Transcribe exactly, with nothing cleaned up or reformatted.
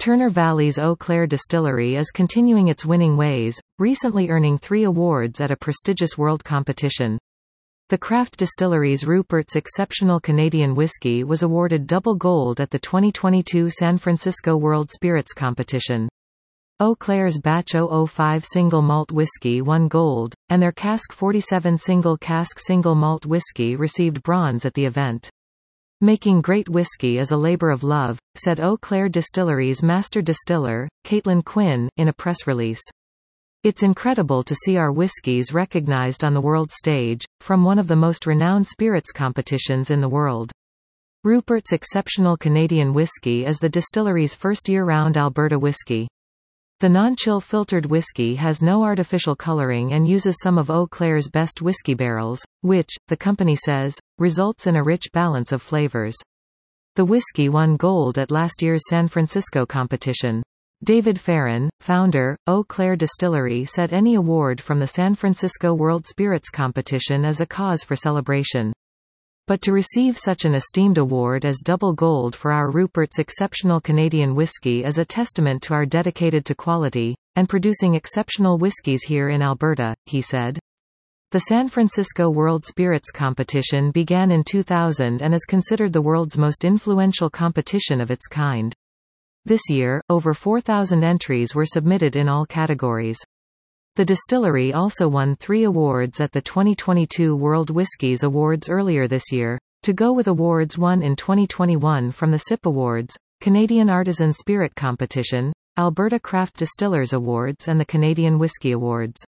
Turner Valley's Eau Claire Distillery is continuing its winning ways, recently earning three awards at a prestigious world competition. The craft distillery's Rupert's Exceptional Canadian Whisky was awarded double gold at the twenty twenty-two San Francisco World Spirits Competition. Eau Claire's Batch zero zero five Single Malt Whisky won gold, and their Cask forty-seven Single Cask Single Malt Whisky received bronze at the event. "Making great whiskey is a labor of love," said Eau Claire Distillery's master distiller, Caitlin Quinn, in a press release. "It's incredible to see our whiskies recognized on the world stage, from one of the most renowned spirits competitions in the world." Rupert's Exceptional Canadian Whisky is the distillery's first year-round Alberta whiskey. The non-chill filtered whiskey has no artificial coloring and uses some of Eau Claire's best whiskey barrels, which, the company says, results in a rich balance of flavors. The whiskey won gold at last year's San Francisco competition. David Farron, founder, Eau Claire Distillery, said any award from the San Francisco World Spirits Competition is a cause for celebration. But to receive such an esteemed award as double gold for our Rupert's Exceptional Canadian Whisky is a testament to our dedicated to quality, and producing exceptional whiskies here in Alberta, he said. The San Francisco World Spirits Competition began in two thousand and is considered the world's most influential competition of its kind. This year, over four thousand entries were submitted in all categories. The distillery also won three awards at the twenty twenty-two World Whiskies Awards earlier this year, to go with awards won in twenty twenty-one from the S I P Awards, Canadian Artisan Spirit Competition, Alberta Craft Distillers Awards and the Canadian Whisky Awards.